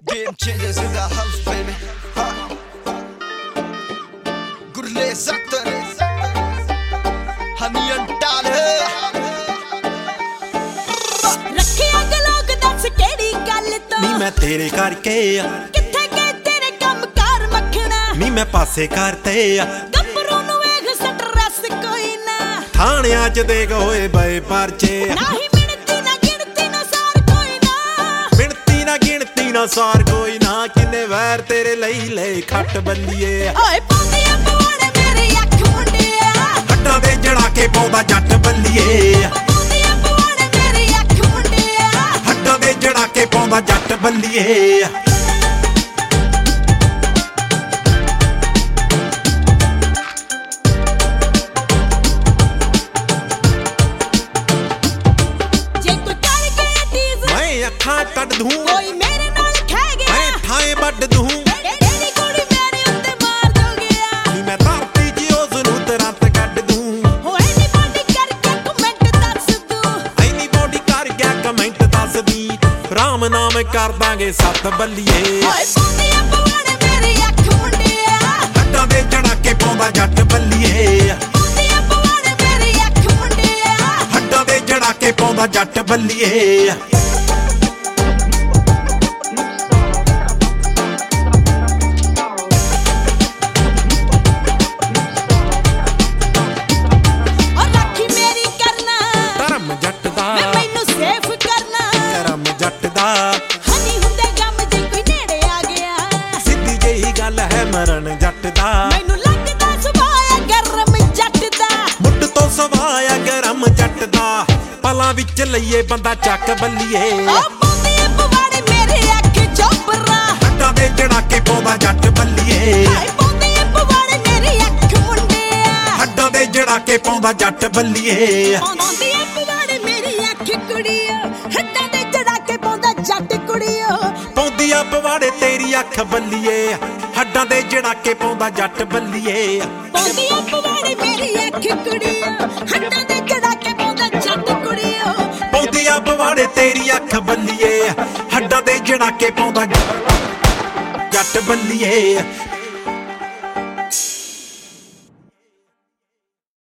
Game changers in the house, baby. Gurle Zaktar, Honey and Tale. ਰੱਖਿਆ ਗਲੋਕ ਦੱਸ ਕਿਹੜੀ ਗੱਲ ਤੋਂ ਨੀ ਮੈਂ ਤੇਰੇ ਕਰਕੇ ਆ ਕਿੱਥੇ ਗਏ ਤੇਰੇ ਕੰਮ ਕਾਰ ਮੱਖਣਾ ਨੀ ਮੈਂ ਪਾਸੇ ਕਰਤੇ ਆ ਗੱਭਰੂ ਨੂੰ ਵੇਖ ਸਟਰੈਸ ਕੋਈ ਨਾ ਥਾਣਿਆਂ 'ਚ ਦੇਖ ਹੋਏ ਬਏ ਪਰਚੇ ਨਹੀਂ ਮਿਣਤੀ ਨਾ ਗਿਣਤੀ ਨਾ ਸਾਰ ਕੋਈ ਨਾ ਮਿਣਤੀ ਨਾ ਗਿਣਤੀ ਨਾ ਸਾਰ ਕੋਈ ਨਾ ਕਿੰਨੇ ਵੈਰ ਤੇਰੇ ਲਈ ਲੈ ਖੱਟ ਬੱਲੀਏ ਓਏ ਪਾਉਂਦੇ ਆ ਪਵਾੜੇ ਮੇਰੇ ਅੱਖ ਮੁੰਡਿਆ ਹੱਟਾਂ ਦੇ ਜੜਾ ਕੇ ਪਾਉਂਦਾ ਜੱਟ ਬੱਲੀਏ ਪਾਉਂਦੇ ਆ ਪਵਾੜੇ ਮੇਰੇ ਅੱਖ ਮੁੰਡਿਆ ਹੱਟਾਂ ਦੇ ਜੜਾ ਕੇ ਪਾਉਂਦਾ ਜੱਟ ਬੱਲੀਏ ਜੇ ਕੋਈ ਕਰ ਗਿਆ ਟੀਜ਼ ਮੈਂ ਅੱਖਾਂ ਕੱਢ ਦੂੰ ਕੋਈ ਮੇਰੇ ਨਾਲ ਖਹਿ ਗਿਆ ਮੈਂ ਥਾਂ ਵੱਢ ਦੂੰ ਤੇਰੀ ਕੁੜੀ ਮੇਰੇ ਉੱਤੇ ਮਾਰ ਦੋ ਗਿਆ ਨੀ ਮੈਂ ਧਰਤੀ 'ਚ ਉਸ ਨੂੰ ਤੁਰੰਤ ਕੱਢ ਦੂੰ ਹੋਏ ਨੀ ਬੋਡੀ ਕਰਕੇ ਕਮੈਂਟ ਦੱਸ ਦੂੰ ਐਨੀ ਬੋਡੀ ਕਰ ਗਿਆ ਕਮੈਂਟ ਦੱਸਦੀ ਰਾਮ ਨਾਮ ਕਰ ਦਾਂਗੇ ਸੱਤ ਬੱਲੀਏ ਓਏ ਪਾਉਂਦੇ ਆ ਪਵਾੜੇ ਮੇਰੇ ਅੱਖ ਮੁੰਡਿਆ ਹੱਟਾਂ ਦੇ ਜੜਾ ਕੇ ਪਾਉਂਦਾ ਜੱਟ ਬੱਲੀਏ ਪਾਉਂਦੇ ਆ ਪਵਾੜੇ ਮੇਰੇ ਅੱਖ ਮੁੰਡਿਆ ਹੱਟਾਂ ਦੇ ਜੜਾ ਕੇ ਪਾਉਂਦਾ ਜੱਟ ਬੱਲੀਏ ਔਰ ਰਾਖੀ ਮੇਰੀ ਕਰਨਾ ਧਰਮ ਜੱਟ ਦਾ ਮੈਂ ਮੈਨੂੰ ਸੇਫ ਕਰਨਾ ਕਰਮ ਜੱਟ ਦਾ ਹਨੀ ਹੁੰਦੇ ਗਮ ਜੇ ਕੋਈ ਨੇੜੇ ਆ ਗਿਆ ਸਿੱਧੀ ਜਿਹੀ ਗੱਲ ਹੈ ਮਰਨ ਜੱਟ ਦਾ ਮੈਨੂੰ ਲੱਗਦਾ ਸੁਭਾਅ ਗਰਮ ਜੱਟ ਦਾ ਮੁੱਢ ਤੋਂ ਸਵਾਇਆ ਗਰਮ ਜੱਟ ਦਾ ਪਲਾਂ ਵਿੱਚ ਲਈਏ ਬੰਦਾ ਚੱਕ ਬੱਲੀਏ ਓ ਪਾਉਂਦੇ ਆ ਪਵਾੜੇ ਮੇਰੇ ਅੱਖ ਚੋਬਰਾ ਹੱਟਾਂ ਦੇ ਜੜਾ ਕੇ ਪਾਉਂਦਾ ਜੱਟ ਬੱਲੀਏ ਹਾਏ ਪਾਉਂਦੇ ਆ ਪਵਾੜੇ ਮੇਰੇ ਅੱਖ ਮੁੰਡਿਆ ਹੱਟਾਂ ਦੇ ਜੜਾ ਕੇ ਪਾਉਂਦਾ ਜੱਟ ਬੱਲੀਏ ਪਾਉਂਦੇ ਆ ਪਵਾੜੇ ਮੇਰੀ ਅੱਖ ਕੁੜੀਓ ਹੱਟਾਂ ਦੇ ਜੜਾ ਕੇ ਪਾਉਂਦਾ ਜੱਟ ਕੁੜੀਓ ਪਾਉਂਦੀਆਂ ਪਵਾੜੇ ਤੇਰੀ ਅੱਖ ਬੱਲੀਏ ਹੱਡਾਂ ਦੇ ਜੜਾ ਕੇ ਪਾਉਂਦਾ ਜੱਟ ਬੱਲੀਏ ਪਾਉਂਦੇ ਆ ਪਵਾੜੇ ਮੇਰੀ ਅੱਖ ਕੁੜੀਓ ਹੱਟਾਂ ਦੇ ਜੜਾ ਕੇ ਪਾਉਂਦਾ ਜੱਟ ਕੁੜੀਓ ਪਾਉਂਦੀਆਂ ਪਵਾੜੇ ਤੇਰੀ ਅੱਖ ਬੱਲੀਏ ਹੱਡਾਂ ਦੇ ਜੜਾ ਕੇ ਪਾਉਂਦਾ ਜੱਟ ਬੱਲੀਏ